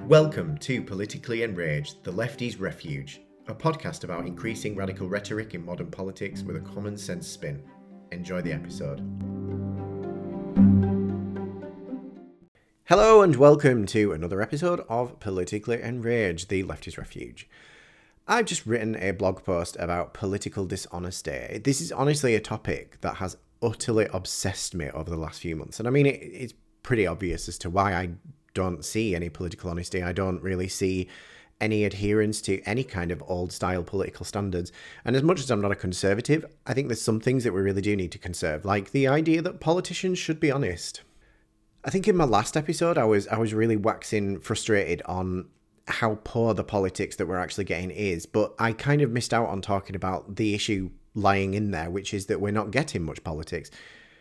Welcome to Politically Enraged, the Lefty's Refuge, a podcast about increasing radical rhetoric in modern politics with a common sense spin. Enjoy the episode. Hello and welcome to another episode of Politically Enraged, the Lefty's Refuge. I've just written a blog post about political dishonesty. This is honestly a topic that has utterly obsessed me over the last few months. And I mean, it's pretty obvious as to why I don't see any political honesty. I don't really see any adherence to any kind of old-style political standards. And as much as I'm not a conservative, I think there's some things that we really do need to conserve, like the idea that politicians should be honest. I think in my last episode, I was really waxing frustrated on how poor the politics that we're actually getting is, but I kind of missed out on talking about the issue lying in there, which is that we're not getting much politics.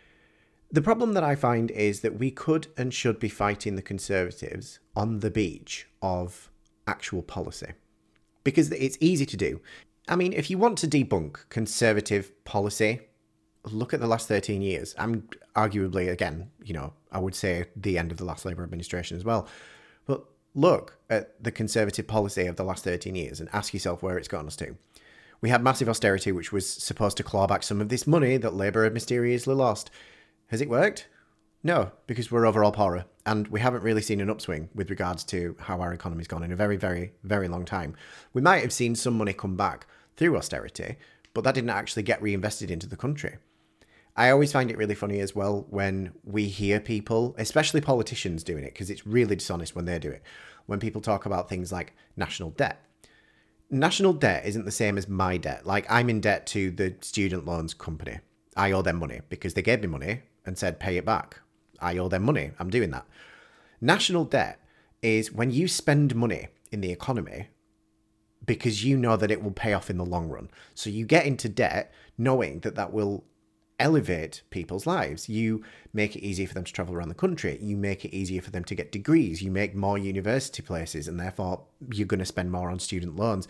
The problem that I find is that we could and should be fighting the Conservatives on the beach of actual policy, because it's easy to do. I mean, if you want to debunk Conservative policy, look at the last 13 years. I'm arguably, again, I would say the end of the last Labour administration as well. But look at the Conservative policy of the last 13 years and ask yourself where it's gotten us to. We had massive austerity, which was supposed to claw back some of this money that Labour had mysteriously lost. Has it worked? No, because we're overall poorer, and we haven't really seen an upswing with regards to how our economy's gone in a very, very, very long time. We might have seen some money come back through austerity, but that didn't actually get reinvested into the country. I always find it really funny as well when we hear people, especially politicians, doing it, because it's really dishonest when they do it, when people talk about things like national debt. National debt isn't the same as my debt. Like, I'm in debt to the student loans company. I owe them money because they gave me money and said, pay it back. I owe them money. I'm doing that. National debt is when you spend money in the economy because you know that it will pay off in the long run. So you get into debt knowing that that will elevate people's lives. You make it easier for them to travel around the country. You make it easier for them to get degrees. You make more university places, and therefore you're going to spend more on student loans.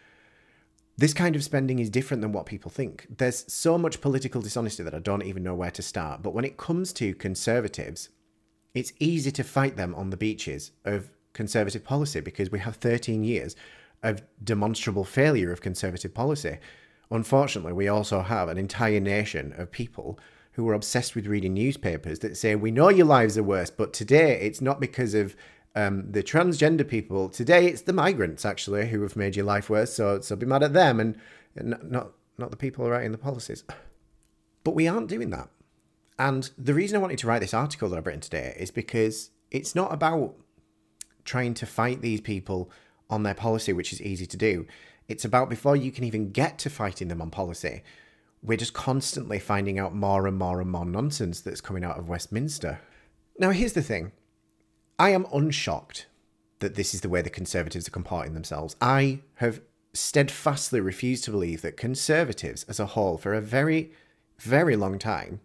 This kind of spending is different than what people think. There's so much political dishonesty that I don't even know where to start. But when it comes to Conservatives, it's easy to fight them on the beaches of Conservative policy because we have 13 years of demonstrable failure of Conservative policy. Unfortunately, we also have an entire nation of people who are obsessed with reading newspapers that say, we know your lives are worse, but today it's not because of the transgender people. Today it's the migrants, actually, who have made your life worse, so be mad at them and not the people writing the policies. But we aren't doing that. And the reason I wanted to write this article that I've written today is because it's not about trying to fight these people on their policy, which is easy to do. It's about before you can even get to fighting them on policy, we're just constantly finding out more and more and more nonsense that's coming out of Westminster. Now, here's the thing. I am unshocked that this is the way the Conservatives are comporting themselves. I have steadfastly refused to believe that Conservatives as a whole, for a very, very long time,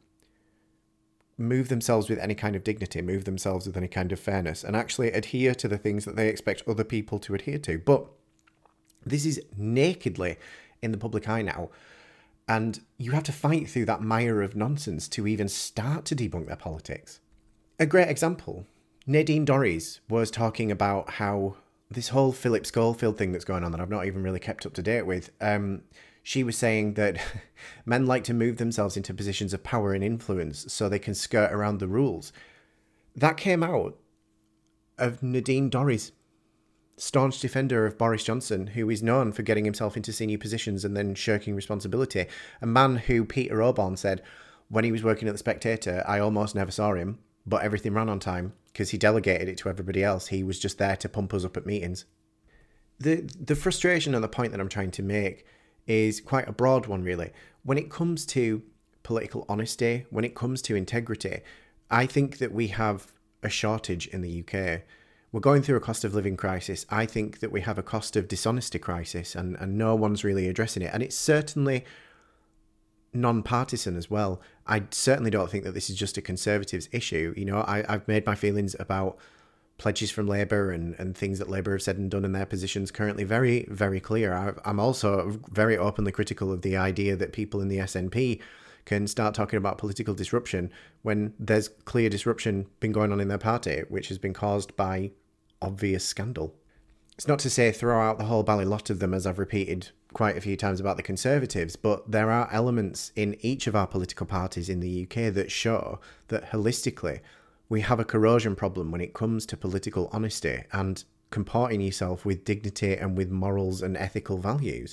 move themselves with any kind of dignity, move themselves with any kind of fairness, and actually adhere to the things that they expect other people to adhere to. But this is nakedly in the public eye now, and you have to fight through that mire of nonsense to even start to debunk their politics. A great example, Nadine Dorries was talking about how this whole Philip Schofield thing that's going on that I've not even really kept up to date with, she was saying that men like to move themselves into positions of power and influence so they can skirt around the rules. That came out of Nadine Dorries, staunch defender of Boris Johnson, who is known for getting himself into senior positions and then shirking responsibility. A man who Peter Oborne said, when he was working at The Spectator, I almost never saw him, but everything ran on time because he delegated it to everybody else. He was just there to pump us up at meetings. The frustration and the point that I'm trying to make is quite a broad one, really. When it comes to political honesty, when it comes to integrity, I think that we have a shortage in the UK. We're going through a cost of living crisis. I think that we have a cost of dishonesty crisis, and no one's really addressing it. And it's certainly non-partisan as well. I certainly don't think that this is just a Conservatives issue. I've made my feelings about pledges from Labour and things that Labour have said and done in their positions currently very, very clear. I'm also very openly critical of the idea that people in the SNP can start talking about political disruption when there's clear disruption been going on in their party, which has been caused by obvious scandal. It's not to say throw out the whole bally lot of them, as I've repeated quite a few times about the Conservatives, but there are elements in each of our political parties in the UK that show that holistically we have a corrosion problem when it comes to political honesty and comporting yourself with dignity and with morals and ethical values.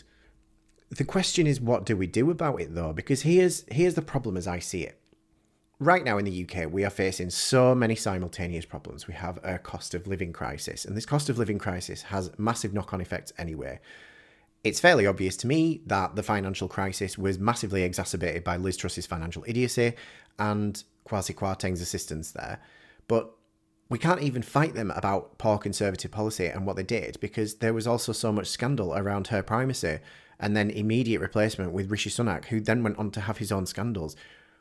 The question is, what do we do about it though? Because here's the problem as I see it. Right now in the UK, we are facing so many simultaneous problems. We have a cost of living crisis, and this cost of living crisis has massive knock-on effects anyway. It's fairly obvious to me that the financial crisis was massively exacerbated by Liz Truss's financial idiocy and Kwasi Kwarteng's assistance there. But we can't even fight them about poor Conservative policy and what they did, because there was also so much scandal around her primacy and then immediate replacement with Rishi Sunak, who then went on to have his own scandals.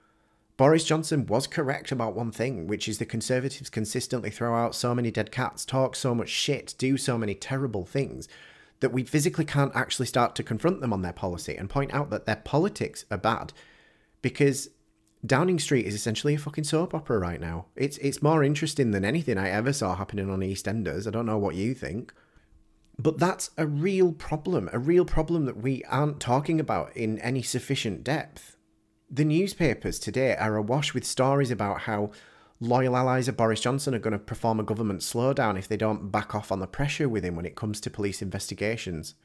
Boris Johnson was correct about one thing, which is the Conservatives consistently throw out so many dead cats, talk so much shit, do so many terrible things, that we physically can't actually start to confront them on their policy and point out that their politics are bad. Because Downing Street is essentially a fucking soap opera right now. It's more interesting than anything I ever saw happening on EastEnders. I don't know what you think. But that's a real problem that we aren't talking about in any sufficient depth. The newspapers today are awash with stories about how loyal allies of Boris Johnson are going to perform a government slowdown if they don't back off on the pressure with him when it comes to police investigations.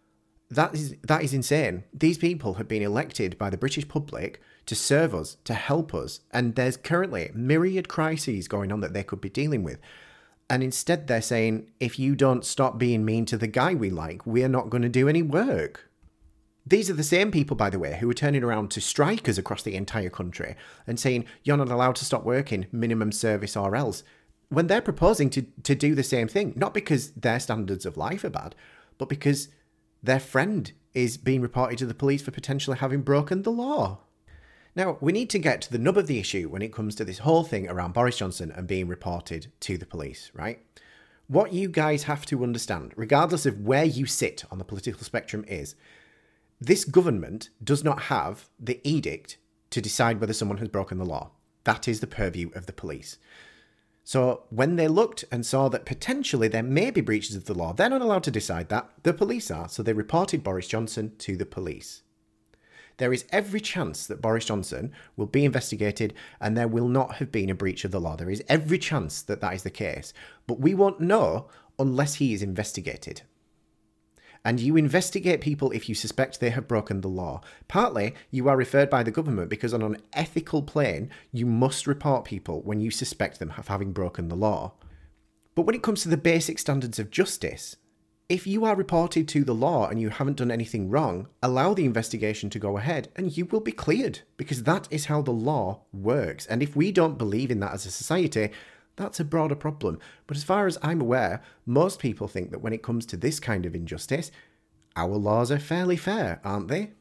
That is insane. These people have been elected by the British public to serve us, to help us, and there's currently myriad crises going on that they could be dealing with. And instead they're saying, if you don't stop being mean to the guy we like, we're not going to do any work. These are the same people, by the way, who are turning around to strikers across the entire country and saying, you're not allowed to stop working, minimum service or else, when they're proposing to do the same thing, not because their standards of life are bad, but because their friend is being reported to the police for potentially having broken the law. Now, we need to get to the nub of the issue when it comes to this whole thing around Boris Johnson and being reported to the police, right? What you guys have to understand, regardless of where you sit on the political spectrum, is this government does not have the edict to decide whether someone has broken the law. That is the purview of the police. So when they looked and saw that potentially there may be breaches of the law, they're not allowed to decide that. The police are, so they reported Boris Johnson to the police. There is every chance that Boris Johnson will be investigated and there will not have been a breach of the law. There is every chance that that is the case. But we won't know unless he is investigated. And you investigate people if you suspect they have broken the law. Partly, you are referred by the government because on an ethical plane, you must report people when you suspect them of having broken the law. But when it comes to the basic standards of justice, if you are reported to the law and you haven't done anything wrong, allow the investigation to go ahead and you will be cleared, because that is how the law works. And if we don't believe in that as a society, that's a broader problem. But as far as I'm aware, most people think that when it comes to this kind of injustice, our laws are fairly fair, aren't they?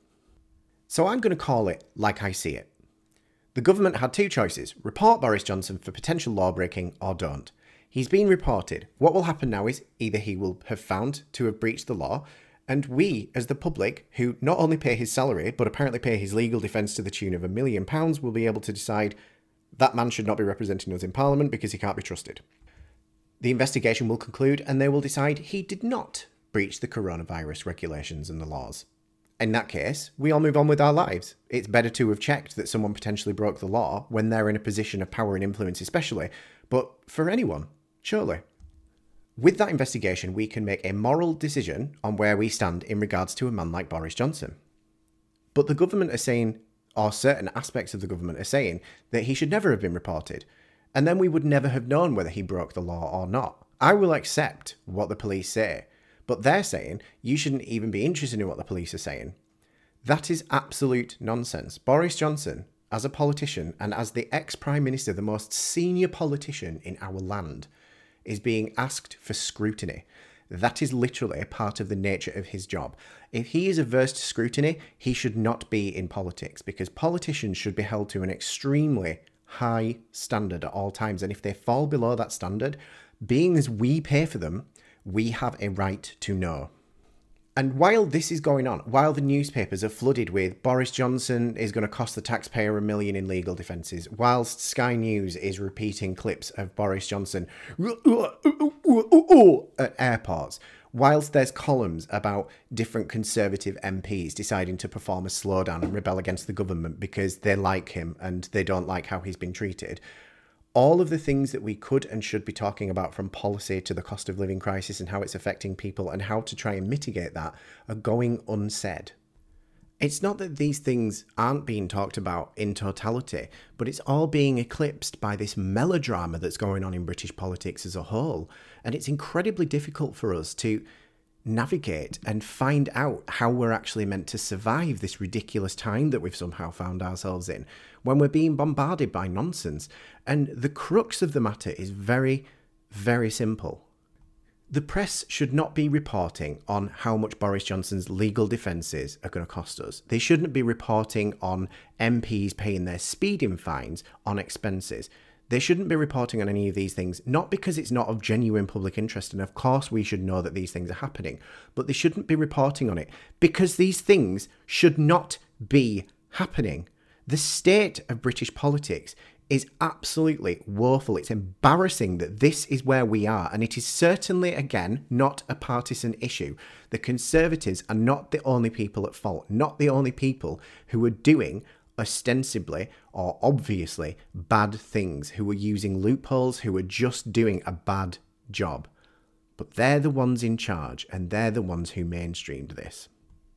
So I'm going to call it like I see it. The government had two choices: report Boris Johnson for potential law breaking or don't. He's been reported. What will happen now is either he will have found to have breached the law, and we, as the public, who not only pay his salary, but apparently pay his legal defence to the tune of £1 million, will be able to decide that man should not be representing us in Parliament because he can't be trusted. The investigation will conclude and they will decide he did not breach the coronavirus regulations and the laws. In that case, we all move on with our lives. It's better to have checked that someone potentially broke the law when they're in a position of power and influence especially, but for anyone, surely. With that investigation, we can make a moral decision on where we stand in regards to a man like Boris Johnson. But the government are saying, or certain aspects of the government are saying, that he should never have been reported, and then we would never have known whether he broke the law or not. I will accept what the police say, but they're saying you shouldn't even be interested in what the police are saying. That is absolute nonsense. Boris Johnson, as a politician and as the ex-Prime Minister, the most senior politician in our land, is being asked for scrutiny. That is literally a part of the nature of his job. If he is averse to scrutiny, he should not be in politics, because politicians should be held to an extremely high standard at all times. And if they fall below that standard, being as we pay for them, we have a right to know. And while this is going on, while the newspapers are flooded with Boris Johnson is going to cost the taxpayer $1 million in legal defences, whilst Sky News is repeating clips of Boris Johnson at airports, whilst there's columns about different Conservative MPs deciding to perform a slowdown and rebel against the government because they like him and they don't like how he's been treated. All of the things that we could and should be talking about, from policy to the cost of living crisis and how it's affecting people and how to try and mitigate that, are going unsaid. It's not that these things aren't being talked about in totality, but it's all being eclipsed by this melodrama that's going on in British politics as a whole. And it's incredibly difficult for us to navigate and find out how we're actually meant to survive this ridiculous time that we've somehow found ourselves in when we're being bombarded by nonsense. And the crux of the matter is very, very simple. The press should not be reporting on how much Boris Johnson's legal defences are going to cost us. They shouldn't be reporting on MPs paying their speeding fines on expenses. They shouldn't be reporting on any of these things, not because it's not of genuine public interest, and of course we should know that these things are happening, but they shouldn't be reporting on it because these things should not be happening. The state of British politics is absolutely woeful. It's embarrassing that this is where we are, and it is certainly, again, not a partisan issue. The Conservatives are not the only people at fault, not the only people who are doing ostensibly or obviously bad things, who are using loopholes, who are just doing a bad job. But they're the ones in charge, and they're the ones who mainstreamed this.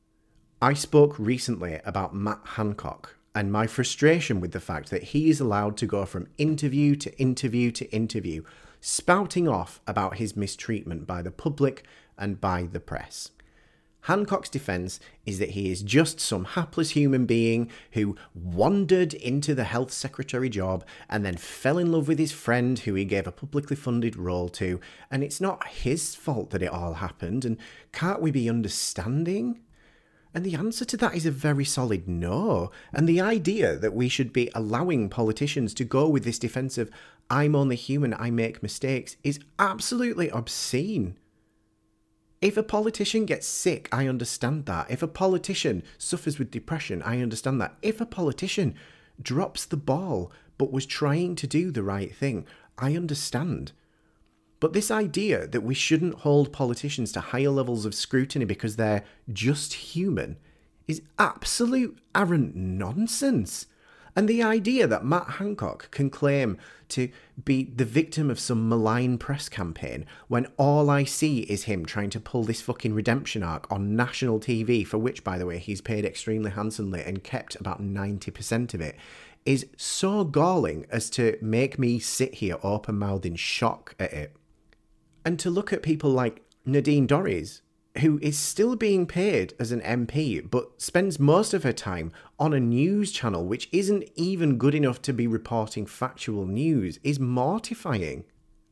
I spoke recently about Matt Hancock and my frustration with the fact that he is allowed to go from interview to interview to interview, spouting off about his mistreatment by the public and by the press. Hancock's defence is that he is just some hapless human being who wandered into the health secretary job and then fell in love with his friend who he gave a publicly funded role to, and it's not his fault that it all happened, and can't we be understanding? And the answer to that is a very solid no. And the idea that we should be allowing politicians to go with this defence of I'm only human, I make mistakes, is absolutely obscene. If a politician gets sick, I understand that. If a politician suffers with depression, I understand that. If a politician drops the ball but was trying to do the right thing, I understand. But this idea that we shouldn't hold politicians to higher levels of scrutiny because they're just human is absolute arrant nonsense. And the idea that Matt Hancock can claim to be the victim of some malign press campaign when all I see is him trying to pull this fucking redemption arc on national TV, for which, by the way, he's paid extremely handsomely and kept about 90% of it, is so galling as to make me sit here open-mouthed in shock at it. And to look at people like Nadine Dorries, who is still being paid as an MP, but spends most of her time on a news channel which isn't even good enough to be reporting factual news, is mortifying.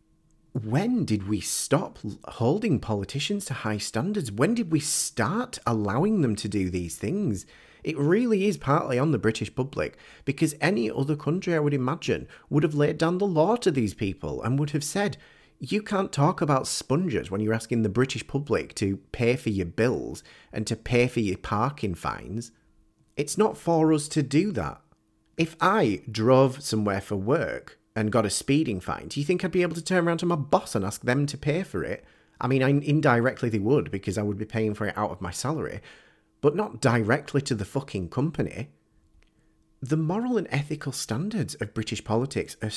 When did we stop holding politicians to high standards? When did we start allowing them to do these things? It really is partly on the British public, because any other country, I would imagine, would have laid down the law to these people and would have said, you can't talk about sponges when you're asking the British public to pay for your bills and to pay for your parking fines. It's not for us to do that. If I drove somewhere for work and got a speeding fine, do you think I'd be able to turn around to my boss and ask them to pay for it? I mean, indirectly they would, because I would be paying for it out of my salary, but not directly to the fucking company. The moral and ethical standards of British politics are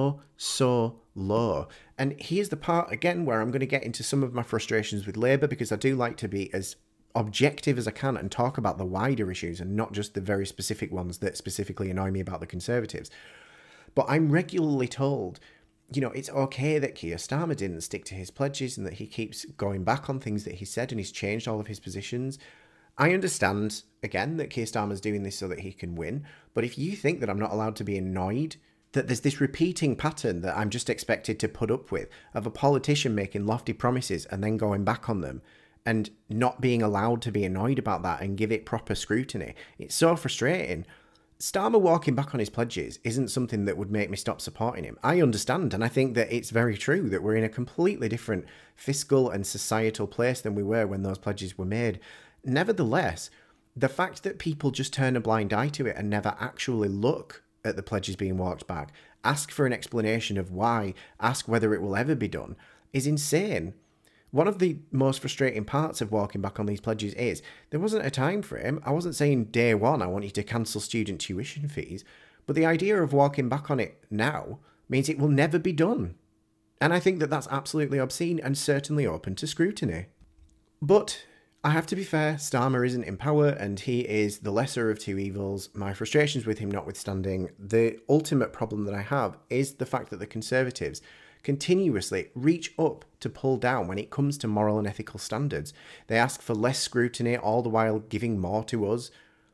so low. And here's the part, again, where I'm going to get into some of my frustrations with Labour, because I do like to be as objective as I can and talk about the wider issues and not just the very specific ones that specifically annoy me about the Conservatives. But I'm regularly told, you know, it's okay that Keir Starmer didn't stick to his pledges and that he keeps going back on things that he said and he's changed all of his positions. I understand, again, that Keir Starmer's doing this so that he can win, but if you think that I'm not allowed to be annoyed, that there's this repeating pattern that I'm just expected to put up with, of a politician making lofty promises and then going back on them, and not being allowed to be annoyed about that and give it proper scrutiny, it's so frustrating. Starmer walking back on his pledges isn't something that would make me stop supporting him. I understand, and I think that it's very true that we're in a completely different fiscal and societal place than we were when those pledges were made. Nevertheless, the fact that people just turn a blind eye to it and never actually look at the pledges being walked back, ask for an explanation of why, ask whether it will ever be done, is insane. One of the most frustrating parts of walking back on these pledges is there wasn't a time frame. I wasn't saying day one, I want you to cancel student tuition fees, but the idea of walking back on it now means it will never be done. And I think that that's absolutely obscene and certainly open to scrutiny. But I have to be fair, Starmer isn't in power and he is the lesser of two evils. My frustrations with him notwithstanding, the ultimate problem that I have is the fact that the Conservatives continuously reach up to pull down when it comes to moral and ethical standards. They ask for less scrutiny, all the while giving more to us.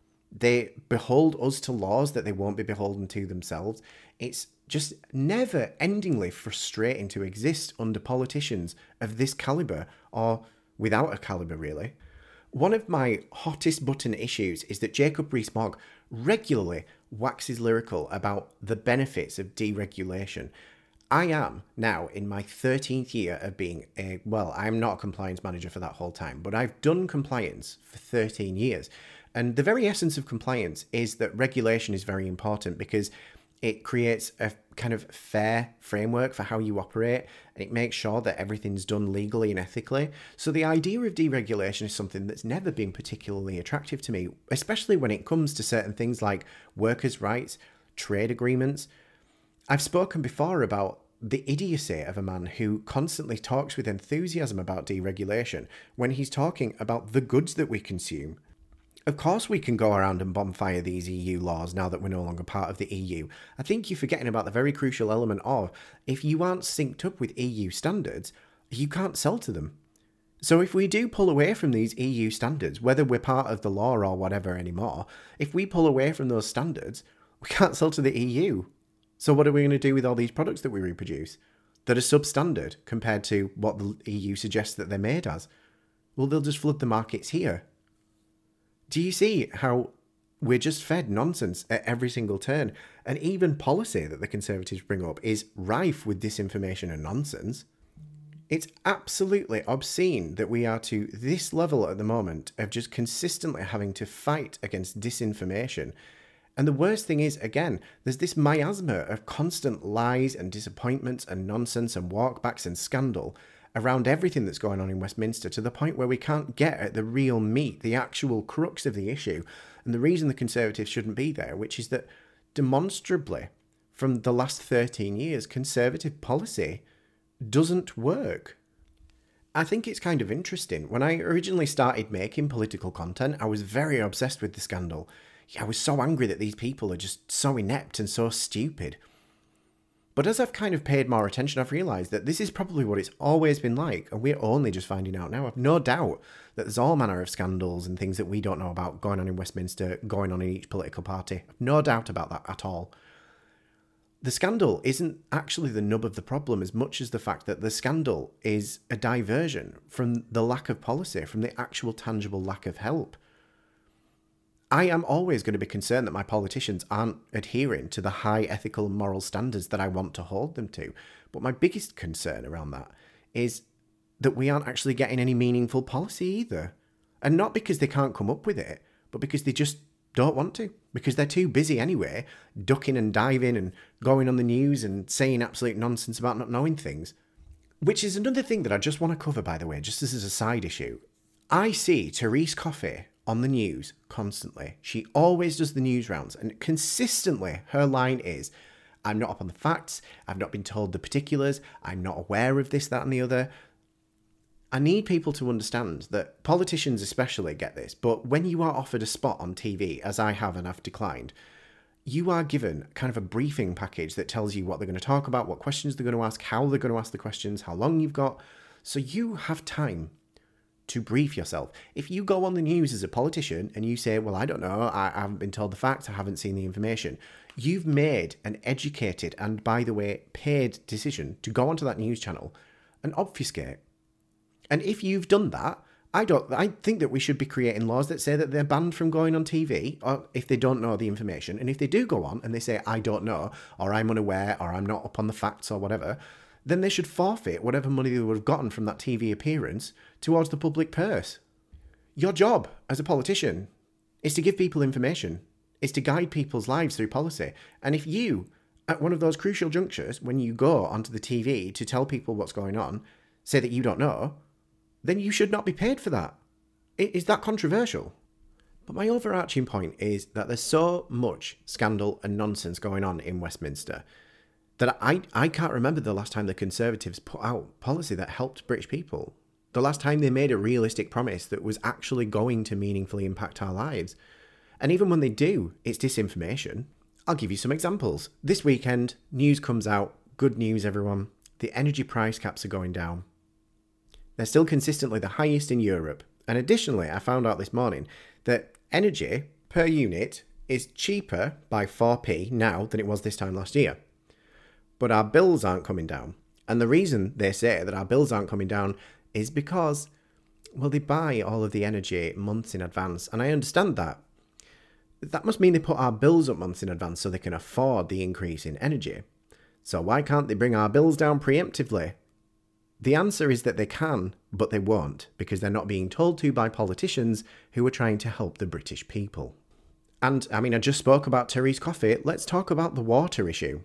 They behold us to laws that they won't be beholden to themselves. It's just never-endingly frustrating to exist under politicians of this calibre, or without a calibre really. One of my hottest button issues is that Jacob Rees-Mogg regularly waxes lyrical about the benefits of deregulation. I am now in my 13th year of being I'm not a compliance manager for that whole time, but I've done compliance for 13 years. And the very essence of compliance is that regulation is very important because it creates a kind of fair framework for how you operate, and it makes sure that everything's done legally and ethically. So the idea of deregulation is something that's never been particularly attractive to me, especially when it comes to certain things like workers' rights, trade agreements. I've spoken before about the idiocy of a man who constantly talks with enthusiasm about deregulation when he's talking about the goods that we consume. Of course we can go around and bonfire these EU laws now that we're no longer part of the EU. I think you're forgetting about the very crucial element of, if you aren't synced up with EU standards, you can't sell to them. So if we do pull away from these EU standards, whether we're part of the law or whatever anymore, if we pull away from those standards, we can't sell to the EU. So what are we going to do with all these products that we reproduce that are substandard compared to what the EU suggests that they're made as? Well, they'll just flood the markets here. Do you see how we're just fed nonsense at every single turn? And even policy that the Conservatives bring up is rife with disinformation and nonsense. It's absolutely obscene that we are to this level at the moment of just consistently having to fight against disinformation. And the worst thing is, again, there's this miasma of constant lies and disappointments and nonsense and walkbacks and scandal around everything that's going on in Westminster, to the point where we can't get at the real meat, the actual crux of the issue, and the reason the Conservatives shouldn't be there, which is that demonstrably, from the last 13 years, Conservative policy doesn't work. I think it's kind of interesting. When I originally started making political content, I was very obsessed with the scandal. I was so angry that these people are just so inept and so stupid. But as I've kind of paid more attention, I've realised that this is probably what it's always been like, and we're only just finding out now. I've no doubt that there's all manner of scandals and things that we don't know about going on in Westminster, going on in each political party. I've no doubt about that at all. The scandal isn't actually the nub of the problem as much as the fact that the scandal is a diversion from the lack of policy, from the actual tangible lack of help. I am always going to be concerned that my politicians aren't adhering to the high ethical and moral standards that I want to hold them to. But my biggest concern around that is that we aren't actually getting any meaningful policy either. And not because they can't come up with it, but because they just don't want to. Because they're too busy anyway, ducking and diving and going on the news and saying absolute nonsense about not knowing things. Which is another thing that I just want to cover, by the way, just as a side issue. I see Therese Coffey on the news constantly. She always does the news rounds, and consistently her line is, I'm not up on the facts, I've not been told the particulars, I'm not aware of this, that and the other. I need people to understand that politicians especially get this, but when you are offered a spot on TV, as I have and I've declined, you are given kind of a briefing package that tells you what they're going to talk about, what questions they're going to ask, how they're going to ask the questions, how long you've got, so you have time to brief yourself. If you go on the news as a politician and you say, well, I don't know, I haven't been told the facts, I haven't seen the information, you've made an educated and, by the way, paid decision to go onto that news channel and obfuscate. And if you've done that, I think that we should be creating laws that say that they're banned from going on TV, or if they don't know the information. And if they do go on and they say, I don't know, or I'm unaware, or I'm not up on the facts or whatever, then they should forfeit whatever money they would have gotten from that TV appearance towards the public purse. Your job as a politician is to give people information, is to guide people's lives through policy. And if you, at one of those crucial junctures, when you go onto the TV to tell people what's going on, say that you don't know, then you should not be paid for that. Is that controversial? But my overarching point is that there's so much scandal and nonsense going on in Westminster that I can't remember the last time the Conservatives put out policy that helped British people. The last time they made a realistic promise that was actually going to meaningfully impact our lives. And even when they do, it's disinformation. I'll give you some examples. This weekend, news comes out. Good news, everyone. The energy price caps are going down. They're still consistently the highest in Europe. And additionally, I found out this morning that energy per unit is cheaper by 4p now than it was this time last year. But our bills aren't coming down. And the reason they say that our bills aren't coming down is because, well, they buy all of the energy months in advance. And I understand that. That must mean they put our bills up months in advance so they can afford the increase in energy. So why can't they bring our bills down preemptively? The answer is that they can, but they won't, because they're not being told to by politicians who are trying to help the British people. And, I just spoke about Terry's coffee. Let's talk about the water issue.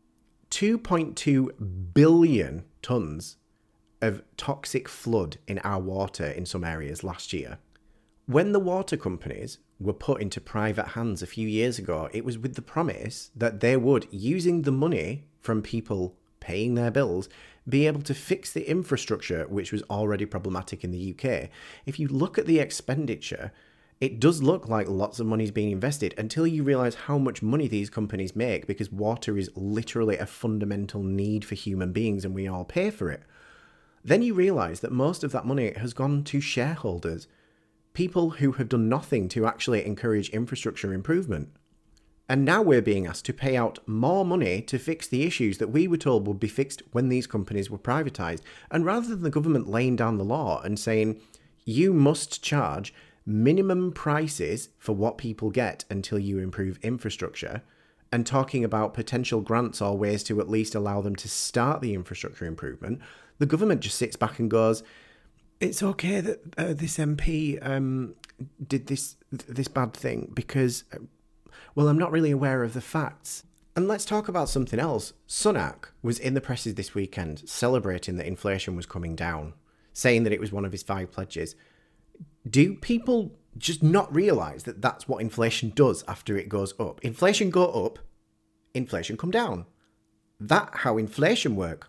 2.2 billion tonnes of toxic flood in our water in some areas last year. When the water companies were put into private hands a few years ago, it was with the promise that they would, using the money from people paying their bills, be able to fix the infrastructure which was already problematic in the UK. If you look at the expenditure, it does look like lots of money is being invested until you realise how much money these companies make, because water is literally a fundamental need for human beings and we all pay for it. Then you realise that most of that money has gone to shareholders, people who have done nothing to actually encourage infrastructure improvement. And now we're being asked to pay out more money to fix the issues that we were told would be fixed when these companies were privatised. And rather than the government laying down the law and saying, you must charge minimum prices for what people get until you improve infrastructure, and talking about potential grants or ways to at least allow them to start the infrastructure improvement, the government just sits back and goes, it's okay that this MP did this bad thing because, well, I'm not really aware of the facts. And let's talk about something else. Sunak was in the presses this weekend celebrating that inflation was coming down, saying that it was one of his 5 pledges. Do people just not realise that that's what inflation does after it goes up? Inflation go up, inflation come down. That's how inflation works.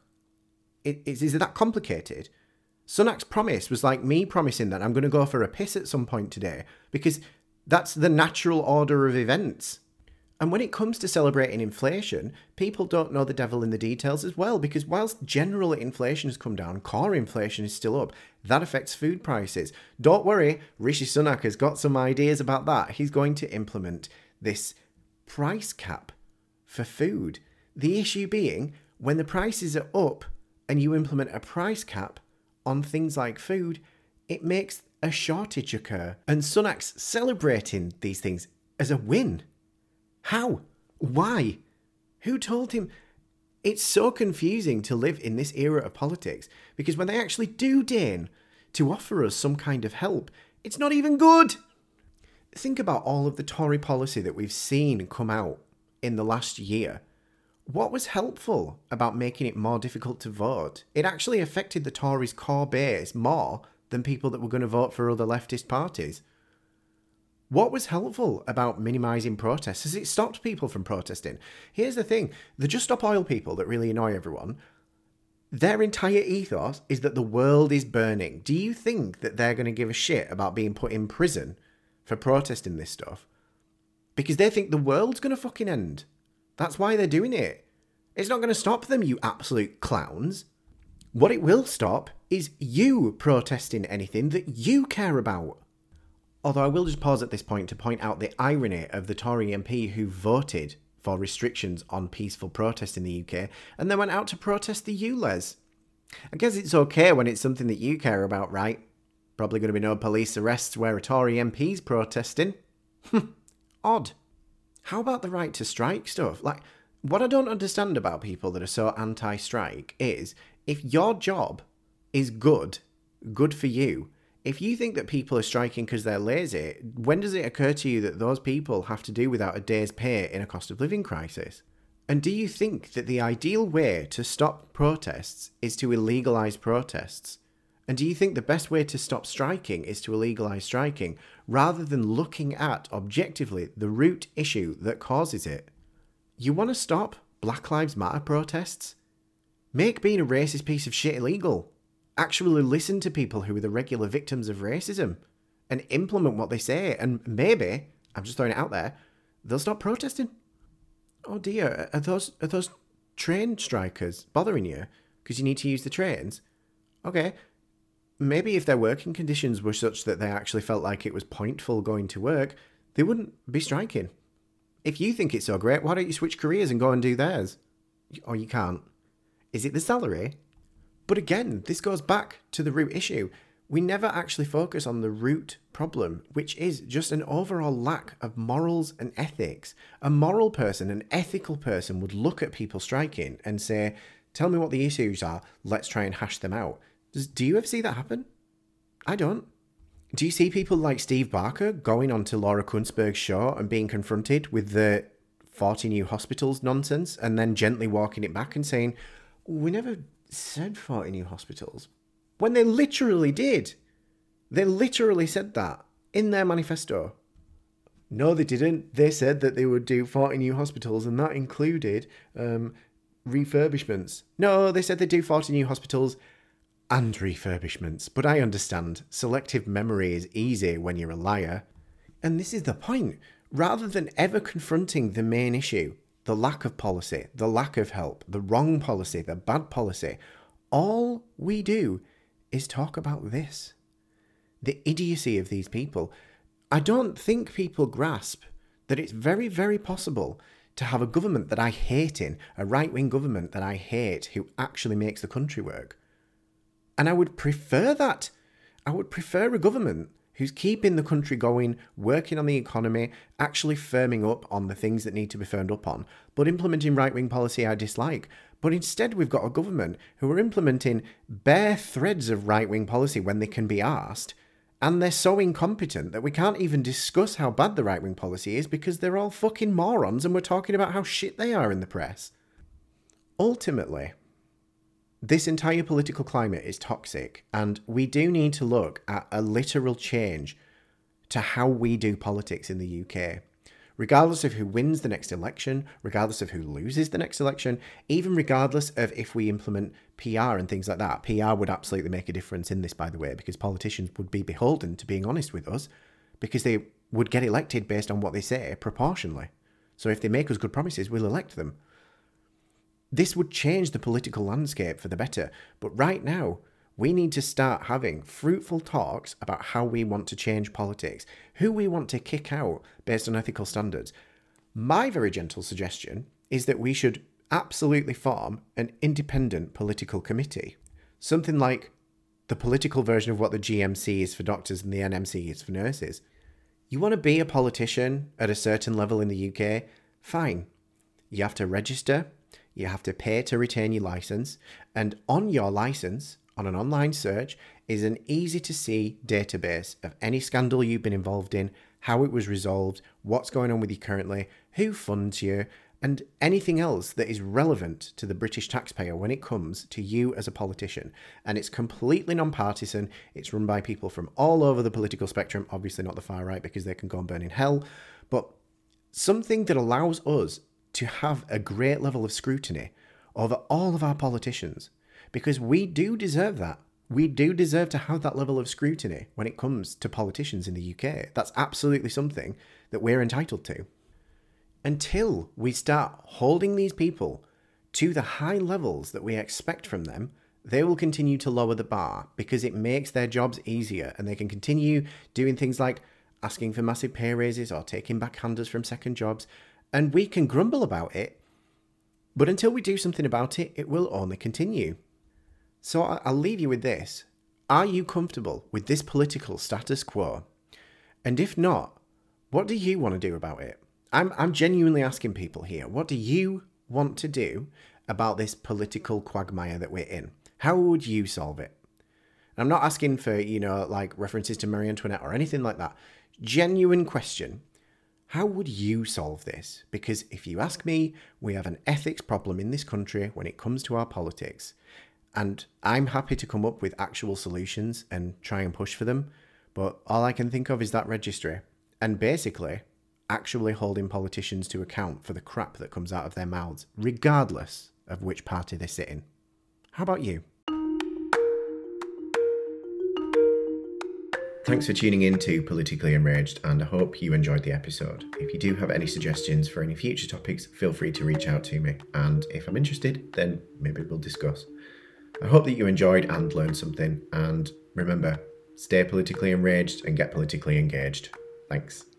Is it that complicated? Sunak's promise was like me promising that I'm going to go for a piss at some point today, because that's the natural order of events. And when it comes to celebrating inflation, people don't know the devil in the details as well, because whilst general inflation has come down, core inflation is still up. That affects food prices. Don't worry, Rishi Sunak has got some ideas about that. He's going to implement this price cap for food. The issue being, when the prices are up and you implement a price cap on things like food, it makes a shortage occur. And Sunak's celebrating these things as a win. How? Why? Who told him? It's so confusing to live in this era of politics, because when they actually do deign to offer us some kind of help, it's not even good. Think about all of the Tory policy that we've seen come out in the last year. What was helpful about making it more difficult to vote? It actually affected the Tories' core base more than people that were going to vote for other leftist parties. What was helpful about minimising protests? Has it stopped people from protesting? Here's the thing. The Just Stop Oil people that really annoy everyone, their entire ethos is that the world is burning. Do you think that they're going to give a shit about being put in prison for protesting this stuff? Because they think the world's going to fucking end. That's why they're doing it. It's not going to stop them, you absolute clowns. What it will stop is you protesting anything that you care about. Although I will just pause at this point to point out the irony of the Tory MP who voted for restrictions on peaceful protest in the UK and then went out to protest the ULEZ. I guess it's okay when it's something that you care about, right? Probably going to be no police arrests where a Tory MP's protesting. Odd. How about the right to strike stuff? Like, what I don't understand about people that are so anti-strike is, if your job is good for you, if you think that people are striking because they're lazy, when does it occur to you that those people have to do without a day's pay in a cost of living crisis? And do you think that the ideal way to stop protests is to illegalize protests? And do you think the best way to stop striking is to illegalize striking, rather than looking at, objectively, the root issue that causes it? You want to stop Black Lives Matter protests? Make being a racist piece of shit illegal. Actually listen to people who are the regular victims of racism and implement what they say. And maybe, I'm just throwing it out there, they'll stop protesting. Oh dear, are those train strikers bothering you because you need to use the trains? Okay, maybe if their working conditions were such that they actually felt like it was pointful going to work, they wouldn't be striking. If you think it's so great, why don't you switch careers and go and do theirs? Or you can't. Is it the salary? But again, this goes back to the root issue. We never actually focus on the root problem, which is just an overall lack of morals and ethics. A moral person, an ethical person, would look at people striking and say, tell me what the issues are, let's try and hash them out. Do you ever see that happen? I don't. Do you see people like Steve Barker going on to Laura Kunzberg's show and being confronted with the 40 new hospitals nonsense and then gently walking it back and saying, we never said 40 new hospitals? When they literally did. They literally said that in their manifesto. No, they didn't. They said that they would do 40 new hospitals, and that included refurbishments. No, they said they'd do 40 new hospitals and refurbishments. But I understand. Selective memory is easy when you're a liar. And this is the point. Rather than ever confronting the main issue, the lack of policy, the lack of help, the wrong policy, the bad policy, all we do is talk about this. The idiocy of these people. I don't think people grasp that it's very, very possible to have a government that I hate in, a right-wing government that I hate, who actually makes the country work. And I would prefer that. I would prefer a government who's keeping the country going, working on the economy, actually firming up on the things that need to be firmed up on, but implementing right-wing policy I dislike. But instead we've got a government who are implementing bare threads of right-wing policy when they can be asked, and they're so incompetent that we can't even discuss how bad the right-wing policy is because they're all fucking morons and we're talking about how shit they are in the press. Ultimately, this entire political climate is toxic, and we do need to look at a literal change to how we do politics in the UK. Regardless of who wins the next election, regardless of who loses the next election, even regardless of if we implement PR and things like that. PR would absolutely make a difference in this, by the way, because politicians would be beholden to being honest with us, because they would get elected based on what they say proportionally. So if they make us good promises, we'll elect them. This would change the political landscape for the better. But right now, we need to start having fruitful talks about how we want to change politics, who we want to kick out based on ethical standards. My very gentle suggestion is that we should absolutely form an independent political committee. Something like the political version of what the GMC is for doctors and the NMC is for nurses. You want to be a politician at a certain level in the UK? Fine. You have to register. You have to pay to retain your license, and on your license, on an online search, is an easy-to-see database of any scandal you've been involved in, how it was resolved, what's going on with you currently, who funds you, and anything else that is relevant to the British taxpayer when it comes to you as a politician. And it's completely non-partisan. It's run by people from all over the political spectrum, obviously not the far right because they can go and burn in hell, but something that allows us to have a great level of scrutiny over all of our politicians, because we do deserve that. We do deserve to have that level of scrutiny when it comes to politicians in the UK. That's absolutely something that we're entitled to. Until we start holding these people to the high levels that we expect from them, they will continue to lower the bar because it makes their jobs easier, and they can continue doing things like asking for massive pay raises or taking backhanders from second jobs. And we can grumble about it, but until we do something about it, it will only continue. So I'll leave you with this. Are you comfortable with this political status quo? And if not, what do you want to do about it? I'm genuinely asking people here, what do you want to do about this political quagmire that we're in? How would you solve it? And I'm not asking for, like references to Marie Antoinette or anything like that. Genuine question. How would you solve this? Because if you ask me, we have an ethics problem in this country when it comes to our politics. And I'm happy to come up with actual solutions and try and push for them. But all I can think of is that registry. And basically, actually holding politicians to account for the crap that comes out of their mouths, regardless of which party they sit in. How about you? Thanks for tuning in to Politically Enraged, and I hope you enjoyed the episode. If you do have any suggestions for any future topics, feel free to reach out to me, and if I'm interested, then maybe we'll discuss. I hope that you enjoyed and learned something, and remember, stay politically enraged and get politically engaged. Thanks.